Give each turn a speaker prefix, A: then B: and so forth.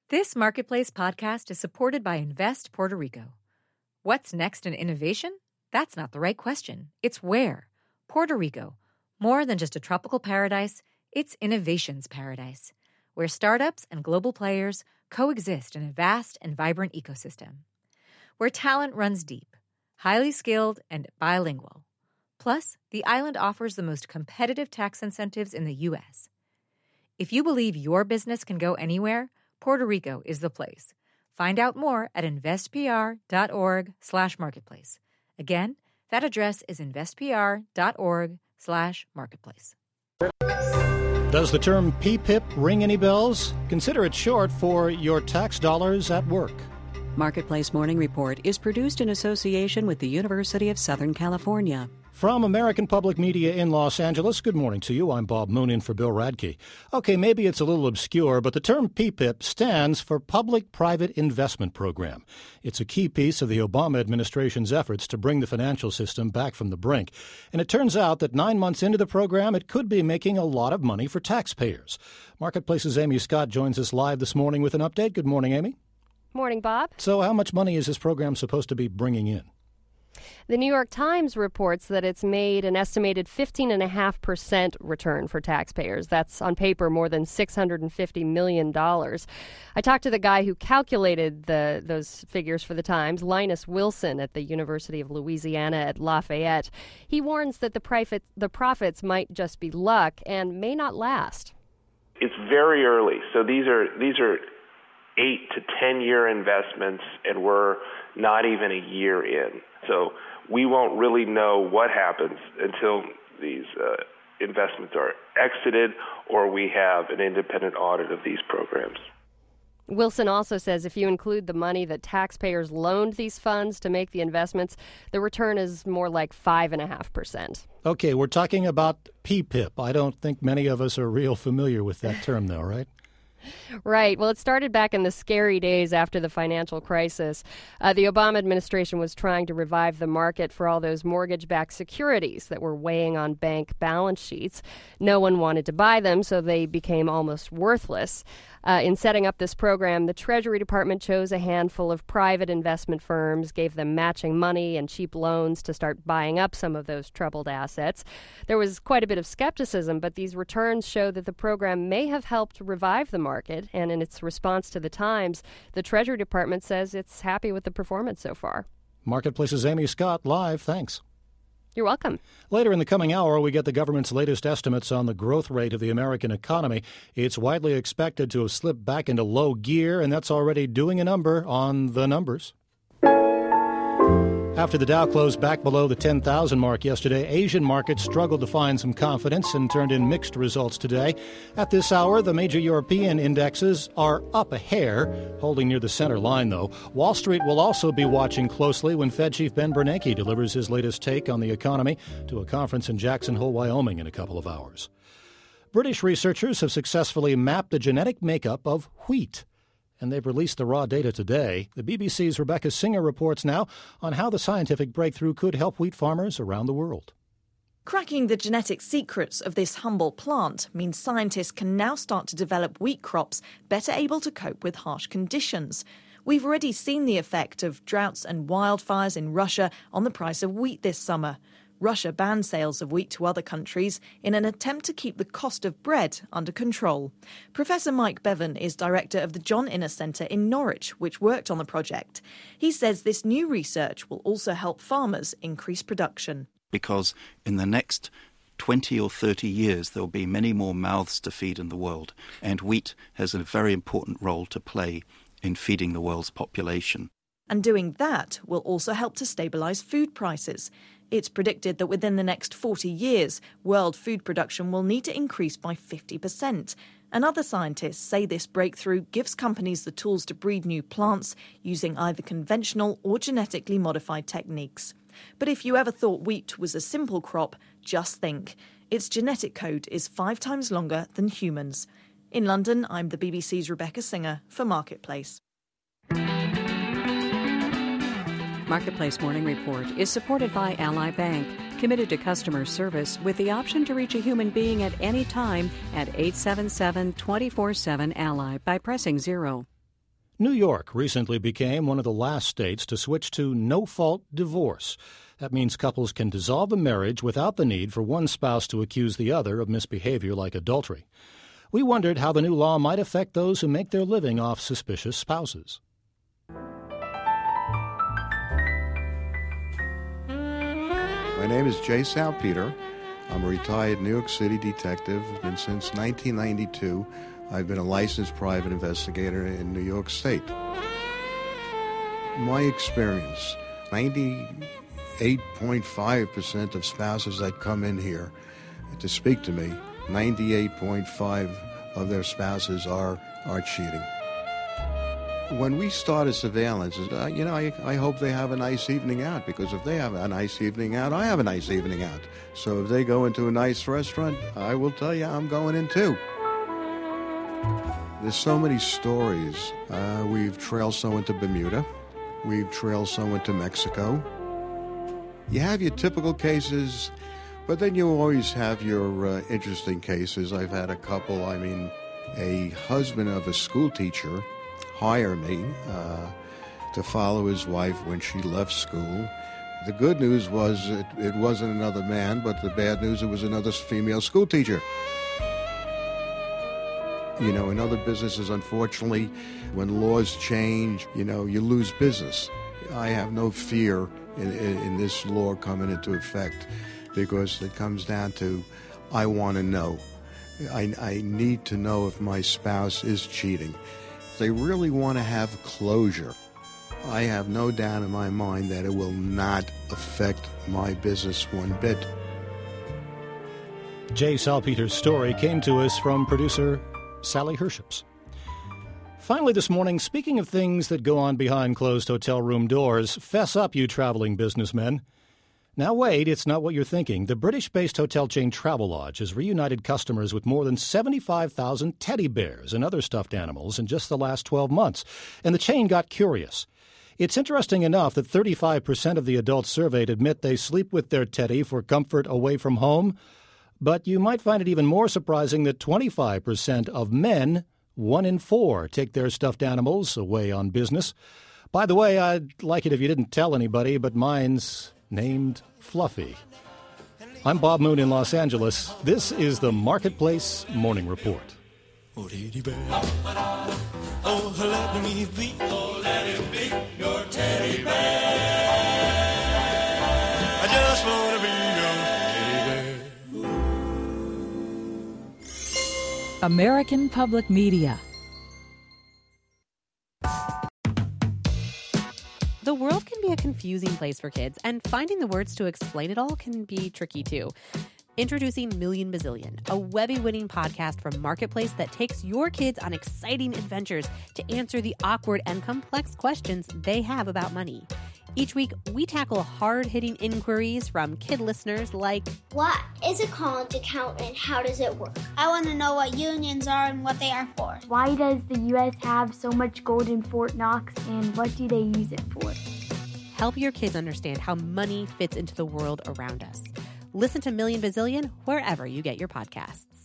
A: This Marketplace podcast is supported by Invest Puerto Rico. What's next in innovation? That's not the right question. It's where. Puerto Rico. More than just a tropical paradise, it's innovation's paradise, where startups and global players coexist in a vast and vibrant ecosystem. Where talent runs deep, highly skilled, and bilingual. Plus, the island offers the most competitive tax incentives in the U.S. If you believe your business can go anywhere, Puerto Rico is the place. Find out more at investpr.org/marketplace. Again, that address is investpr.org/marketplace.
B: Does the term PPIP ring any bells? Consider it short for Your Tax Dollars at Work.
C: Marketplace Morning Report is produced in association with the University of Southern California.
B: From American Public Media in Los Angeles, good morning to you. I'm Bob Moon in for Bill Radke. Okay, maybe it's a little obscure, but the term PPIP stands for Public-Private Investment Program. It's a key piece of the Obama administration's efforts to bring the financial system back from the brink. And it turns out that 9 months into the program, it could be making a lot of money for taxpayers. Marketplace's Amy Scott joins us live this morning with an update. Good morning, Amy.
D: Morning, Bob.
B: So how much money is this program supposed to be bringing in?
D: The New York Times reports that it's made an estimated 15.5% return for taxpayers. That's on paper more than $650 million. I talked to the guy who calculated those figures for the Times, Linus Wilson at the University of Louisiana at Lafayette. He warns that the profits might just be luck and may not last.
E: It's very early, so these are 8 to 10 year investments, and we're not even a year in. So we won't really know what happens until these investments are exited or we have an independent audit of these programs.
D: Wilson also says if you include the money that taxpayers loaned these funds to make the investments, the return is more like 5.5%.
B: Okay, we're talking about PPIP. I don't think many of us are real familiar with that term, though, right?
D: Right. Well, it started back in the scary days after the financial crisis. The Obama administration was trying to revive the market for all those mortgage-backed securities that were weighing on bank balance sheets. No one wanted to buy them, so they became almost worthless. In setting up this program, the Treasury Department chose a handful of private investment firms, gave them matching money and cheap loans to start buying up some of those troubled assets. There was quite a bit of skepticism, but these returns show that the program may have helped revive the market. And in its response to the Times, the Treasury Department says it's happy with the performance so far.
B: Marketplace's Amy Scott, live. Thanks.
D: You're welcome.
B: Later in the coming hour, we get the government's latest estimates on the growth rate of the American economy. It's widely expected to have slipped back into low gear, and that's already doing a number on the numbers. After the Dow closed back below the 10,000 mark yesterday, Asian markets struggled to find some confidence and turned in mixed results today. At this hour, the major European indexes are up a hair, holding near the center line, though. Wall Street will also be watching closely when Fed Chief Ben Bernanke delivers his latest take on the economy to a conference in Jackson Hole, Wyoming in a couple of hours. British researchers have successfully mapped the genetic makeup of wheat, and they've released the raw data today. The BBC's Rebecca Singer reports now on how the scientific breakthrough could help wheat farmers around the world.
F: Cracking the genetic secrets of this humble plant means scientists can now start to develop wheat crops better able to cope with harsh conditions. We've already seen the effect of droughts and wildfires in Russia on the price of wheat this summer. Russia banned sales of wheat to other countries in an attempt to keep the cost of bread under control. Professor Mike Bevan is director of the John Innes Centre in Norwich, which worked on the project. He says this new research will also help farmers increase production.
G: Because in the next 20 or 30 years, there will be many more mouths to feed in the world, and wheat has a very important role to play in feeding the world's population.
F: And doing that will also help to stabilise food prices. It's predicted that within the next 40 years, world food production will need to increase by 50%. And other scientists say this breakthrough gives companies the tools to breed new plants using either conventional or genetically modified techniques. But if you ever thought wheat was a simple crop, just think. Its genetic code is 5 times longer than humans. In London, I'm the BBC's Rebecca Singer for Marketplace.
C: Marketplace Morning Report is supported by Ally Bank, committed to customer service with the option to reach a human being at any time at 877-24-7-ALLY by pressing 0.
B: New York recently became one of the last states to switch to no-fault divorce. That means couples can dissolve a marriage without the need for one spouse to accuse the other of misbehavior like adultery. We wondered how the new law might affect those who make their living off suspicious spouses.
H: My name is Jay Salpeter. I'm a retired New York City detective, and since 1992, I've been a licensed private investigator in New York State. My experience, 98.5% of spouses that come in here to speak to me, 98.5% of their spouses are cheating. When we started surveillance, I hope they have a nice evening out, because if they have a nice evening out, I have a nice evening out. So if they go into a nice restaurant, I will tell you I'm going in too. There's so many stories. We've trailed someone to Bermuda. We've trailed someone to Mexico. You have your typical cases, but then you always have your interesting cases. I've had a couple. A husband of a school teacher hired me to follow his wife when she left school. The good news was it wasn't another man, but the bad news, it was another female school teacher. In other businesses, unfortunately, when laws change, you lose business. I have no fear in this law coming into effect, because it comes down to, I want to know. I need to know if my spouse is cheating. They really want to have closure. I have no doubt in my mind that it will not affect my business one bit.
B: Jay Salpeter's story came to us from producer Sally Herships. Finally this morning, speaking of things that go on behind closed hotel room doors, fess up, you traveling businessmen. Now wait, it's not what you're thinking. The British-based hotel chain Travelodge has reunited customers with more than 75,000 teddy bears and other stuffed animals in just the last 12 months, and the chain got curious. It's interesting enough that 35% of the adults surveyed admit they sleep with their teddy for comfort away from home, but you might find it even more surprising that 25% of men, 1 in 4, take their stuffed animals away on business. By the way, I'd like it if you didn't tell anybody, but mine's named Fluffy. I'm Bob Moon in Los Angeles. This is the Marketplace Morning Report.
I: Oh, teddy bear. Oh, let me be. Oh, let him be your teddy bear. I just want to be your teddy bear.
J: American Public Media.
K: The world can be a confusing place for kids, and finding the words to explain it all can be tricky too. Introducing Million Bazillion, a Webby-winning podcast from Marketplace that takes your kids on exciting adventures to answer the awkward and complex questions they have about money. Each week, we tackle hard-hitting inquiries from kid listeners like,
L: what is a college account and how does it work? I want to know what unions are and what they are for.
M: Why does the U.S. have so much gold in Fort Knox, and what do they use it for?
K: Help your kids understand how money fits into the world around us. Listen to Million Bazillion wherever you get your podcasts.